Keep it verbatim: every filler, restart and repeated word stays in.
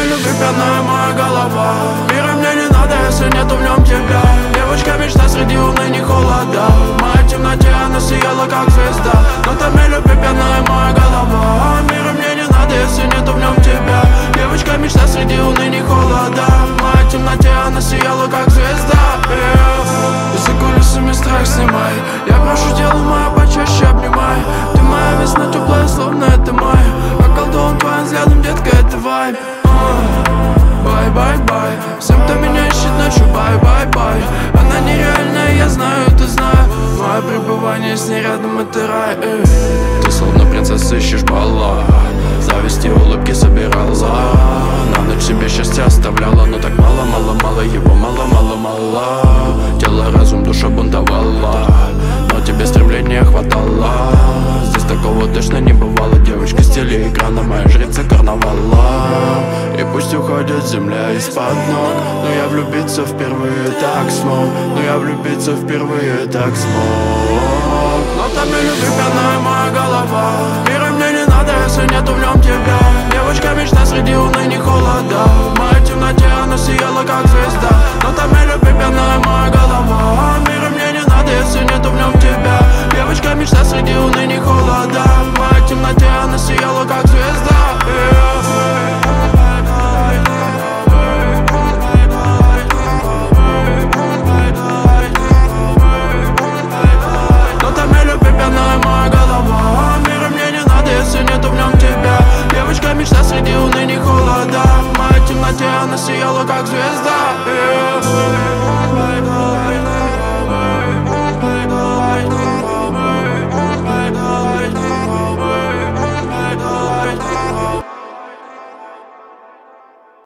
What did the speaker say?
любви пьяная моя голова. Мира мне не надо, если нету в нем тебя. Девочка мечта среди уныний холода. В моей темноте она сияла как звезда. Но томя любви пьяная моя голова. Мира мне не надо, если нету в нем тебя. Девочка мечта среди уныний холода. В моей темноте она сияла как звезда. yeah. И за кулисами страх снимай. Я прошу, делай моя почаще обнимай. Ты моя весна теплая, словно это май. Околдован твоим взглядом, детка, это вайб. Бай-бай-бай. Всем, кто меня ищет ночью, бай-бай-бай. Она нереальная, я знаю, ты знаешь. Мое пребывание с ней рядом, это рай. эй. Ты словно принцесса, ищешь бала. Зависти, улыбки собирала. На ночь себе счастье оставляла. Но так мало, мало, мало его, мало, мало, мало. Тело, разум, душа бунтовала. Но тебе стремления хватало. Здесь такого точно не бывало. Девочка с телеэкрана, моя жрица карнавала. И пусть уходит земля из-под ног, но я влюбиться впервые так смог. Но я влюбиться впервые так смог. Но там и любви пьяная моя голова. Мира мне не надо, если нету в нем тебя. Девочка мечта среди уныний холода. В моей темноте она сияла как звезда. Но там и любви пьяная моя голова. Мира мне не надо, если нету в нем тебя. Девочка мечта среди уныний холода. В моей темноте она сияла как звезда. yeah. Мечта среди уныний холода. В моей темноте она сияла как звезда.